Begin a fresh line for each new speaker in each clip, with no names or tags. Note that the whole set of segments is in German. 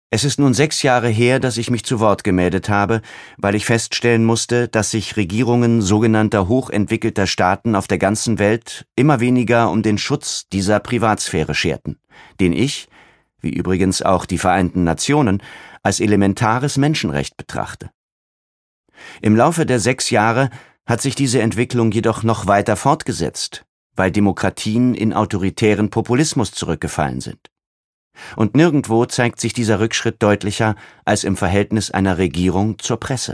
Es ist nun 6 Jahre her, dass ich mich zu Wort gemeldet habe, weil ich feststellen musste, dass sich Regierungen sogenannter hochentwickelter Staaten auf der ganzen Welt immer weniger um den Schutz dieser Privatsphäre scherten, den ich, wie übrigens auch die Vereinten Nationen, als elementares Menschenrecht betrachte. Im Laufe der 6 Jahre hat sich diese Entwicklung jedoch noch weiter fortgesetzt, weil Demokratien in autoritären Populismus zurückgefallen sind. Und nirgendwo zeigt sich dieser Rückschritt deutlicher als im Verhältnis einer Regierung zur Presse.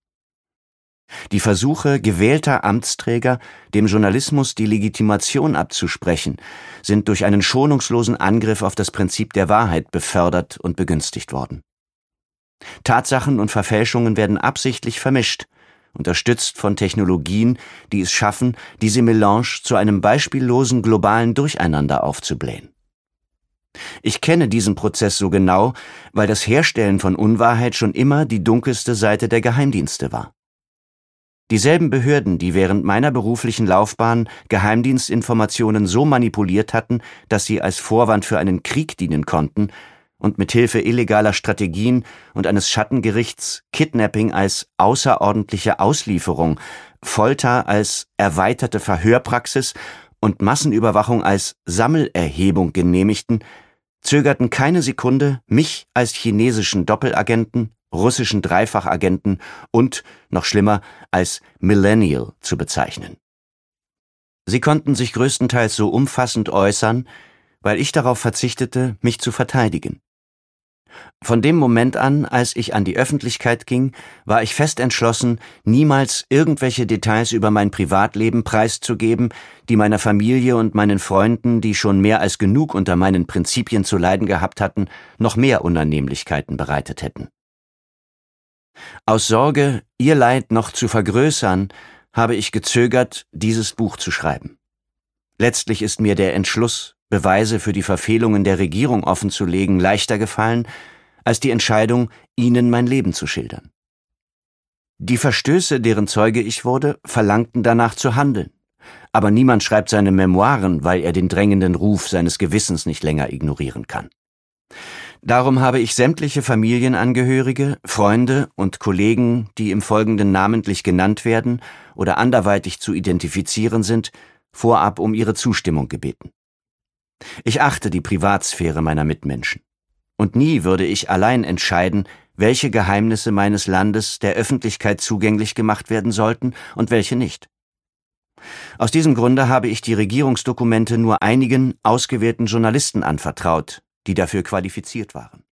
Die Versuche gewählter Amtsträger, dem Journalismus die Legitimation abzusprechen, sind durch einen schonungslosen Angriff auf das Prinzip der Wahrheit befördert und begünstigt worden. Tatsachen und Verfälschungen werden absichtlich vermischt, unterstützt von Technologien, die es schaffen, diese Melange zu einem beispiellosen globalen Durcheinander aufzublähen. Ich kenne diesen Prozess so genau, weil das Herstellen von Unwahrheit schon immer die dunkelste Seite der Geheimdienste war. Dieselben Behörden, die während meiner beruflichen Laufbahn Geheimdienstinformationen so manipuliert hatten, dass sie als Vorwand für einen Krieg dienen konnten und mithilfe illegaler Strategien und eines Schattengerichts Kidnapping als außerordentliche Auslieferung, Folter als erweiterte Verhörpraxis und Massenüberwachung als Sammelerhebung genehmigten, zögerten keine Sekunde, mich als chinesischen Doppelagenten, russischen Dreifachagenten und, noch schlimmer, als Millennial zu bezeichnen. Sie konnten sich größtenteils so umfassend äußern, weil ich darauf verzichtete, mich zu verteidigen. Von dem Moment an, als ich an die Öffentlichkeit ging, war ich fest entschlossen, niemals irgendwelche Details über mein Privatleben preiszugeben, die meiner Familie und meinen Freunden, die schon mehr als genug unter meinen Prinzipien zu leiden gehabt hatten, noch mehr Unannehmlichkeiten bereitet hätten. Aus Sorge, ihr Leid noch zu vergrößern, habe ich gezögert, dieses Buch zu schreiben. Letztlich ist mir der Entschluss, Beweise für die Verfehlungen der Regierung offenzulegen, leichter gefallen, als die Entscheidung, ihnen mein Leben zu schildern. Die Verstöße, deren Zeuge ich wurde, verlangten danach zu handeln. Aber niemand schreibt seine Memoiren, weil er den drängenden Ruf seines Gewissens nicht länger ignorieren kann. Darum habe ich sämtliche Familienangehörige, Freunde und Kollegen, die im Folgenden namentlich genannt werden oder anderweitig zu identifizieren sind, vorab um ihre Zustimmung gebeten. Ich achte die Privatsphäre meiner Mitmenschen. Und nie würde ich allein entscheiden, welche Geheimnisse meines Landes der Öffentlichkeit zugänglich gemacht werden sollten und welche nicht. Aus diesem Grunde habe ich die Regierungsdokumente nur einigen ausgewählten Journalisten anvertraut, die dafür qualifiziert waren.